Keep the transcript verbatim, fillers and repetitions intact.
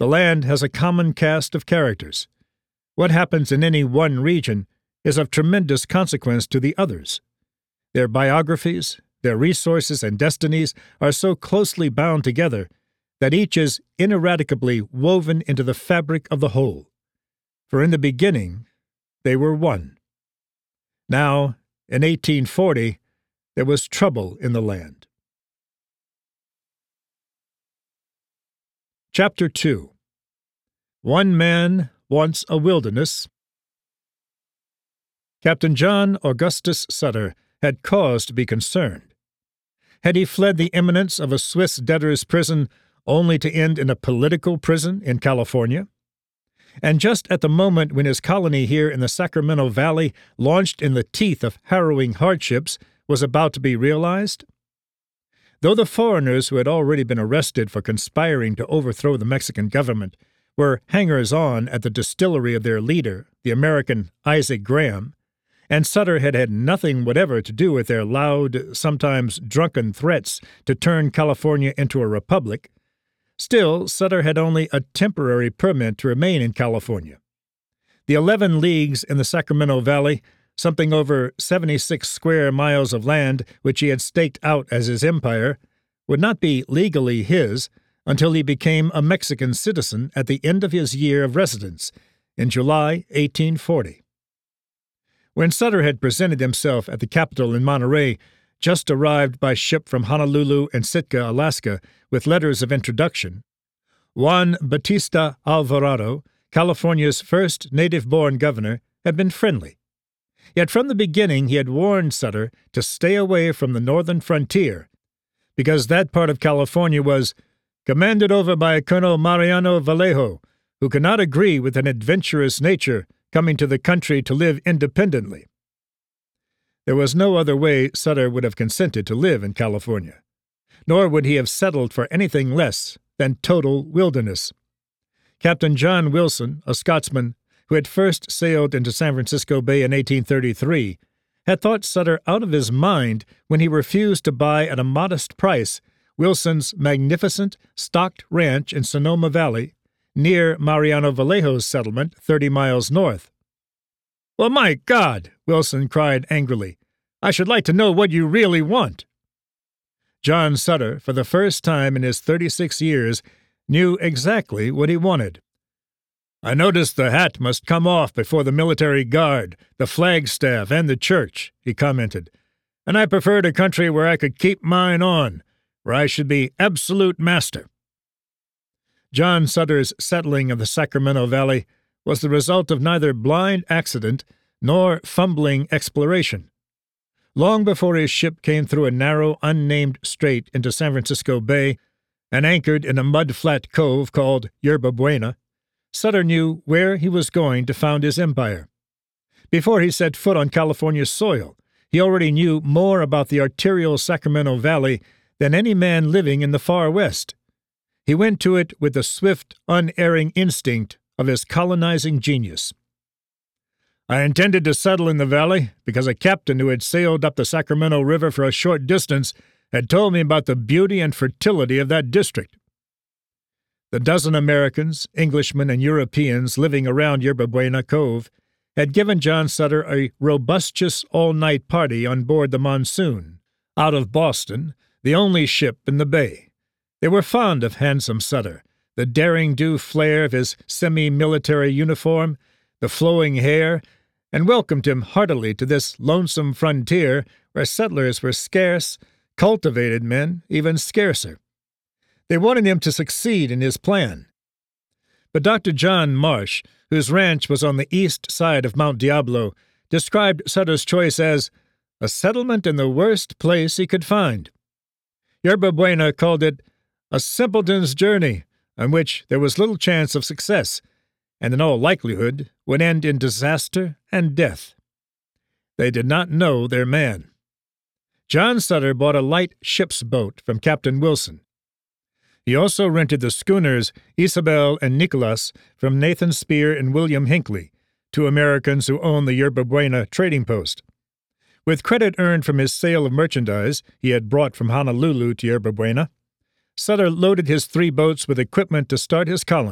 The land has a common cast of characters. What happens in any one region is of tremendous consequence to the others. Their biographies, their resources and destinies are so closely bound together that each is ineradicably woven into the fabric of the whole. For in the beginning, they were one. Now, in eighteen forty, there was trouble in the land. Chapter two. One Man Wants a Wilderness. Captain John Augustus Sutter had cause to be concerned. Had he fled the imminence of a Swiss debtor's prison only to end in a political prison in California? And just at the moment when his colony here in the Sacramento Valley, launched in the teeth of harrowing hardships, was about to be realized? Though the foreigners who had already been arrested for conspiring to overthrow the Mexican government were hangers-on at the distillery of their leader, the American Isaac Graham, and Sutter had had nothing whatever to do with their loud, sometimes drunken threats to turn California into a republic, still Sutter had only a temporary permit to remain in California. The eleven leagues in the Sacramento Valley, something over seventy-six square miles of land which he had staked out as his empire, would not be legally his until he became a Mexican citizen at the end of his year of residence in July eighteen forty. When Sutter had presented himself at the Capitol in Monterey, just arrived by ship from Honolulu and Sitka, Alaska, with letters of introduction, Juan Bautista Alvarado, California's first native-born governor, had been friendly. Yet from the beginning he had warned Sutter to stay away from the northern frontier, because that part of California was commanded over by Colonel Mariano Vallejo, who could not agree with an adventurous nature coming to the country to live independently. There was no other way Sutter would have consented to live in California, nor would he have settled for anything less than total wilderness. Captain John Wilson, a Scotsman who had first sailed into San Francisco Bay in eighteen thirty-three, had thought Sutter out of his mind when he refused to buy at a modest price Wilson's magnificent stocked ranch in Sonoma Valley, near Mariano Vallejo's settlement thirty miles north. "Well, my God!" Wilson cried angrily. "I should like to know what you really want." John Sutter, for the first time in his thirty-six years, knew exactly what he wanted. "I noticed the hat must come off before the military guard, the flagstaff, and the church," he commented, "and I preferred a country where I could keep mine on, where I should be absolute master." John Sutter's settling of the Sacramento Valley was the result of neither blind accident nor fumbling exploration. Long before his ship came through a narrow, unnamed strait into San Francisco Bay and anchored in a mud-flat cove called Yerba Buena, Sutter knew where he was going to found his empire. Before he set foot on California soil, he already knew more about the arterial Sacramento Valley than any man living in the far west. He went to it with the swift, unerring instinct of his colonizing genius. "I intended to settle in the valley because a captain who had sailed up the Sacramento River for a short distance had told me about the beauty and fertility of that district." The dozen Americans, Englishmen, and Europeans living around Yerba Buena Cove had given John Sutter a robustious all-night party on board the Monsoon, out of Boston, the only ship in the bay. They were fond of handsome Sutter, the daring-do flair of his semi-military uniform, the flowing hair, and welcomed him heartily to this lonesome frontier where settlers were scarce, cultivated men even scarcer. They wanted him to succeed in his plan. But Doctor John Marsh, whose ranch was on the east side of Mount Diablo, described Sutter's choice as a settlement in the worst place he could find. Yerba Buena called it a simpleton's journey, on which there was little chance of success, and in all likelihood would end in disaster and death. They did not know their man. John Sutter bought a light ship's boat from Captain Wilson. He also rented the schooners Isabel and Nicholas from Nathan Spear and William Hinckley, two Americans who owned the Yerba Buena trading post. With credit earned from his sale of merchandise he had brought from Honolulu to Yerba Buena, Sutter loaded his three boats with equipment to start his colony.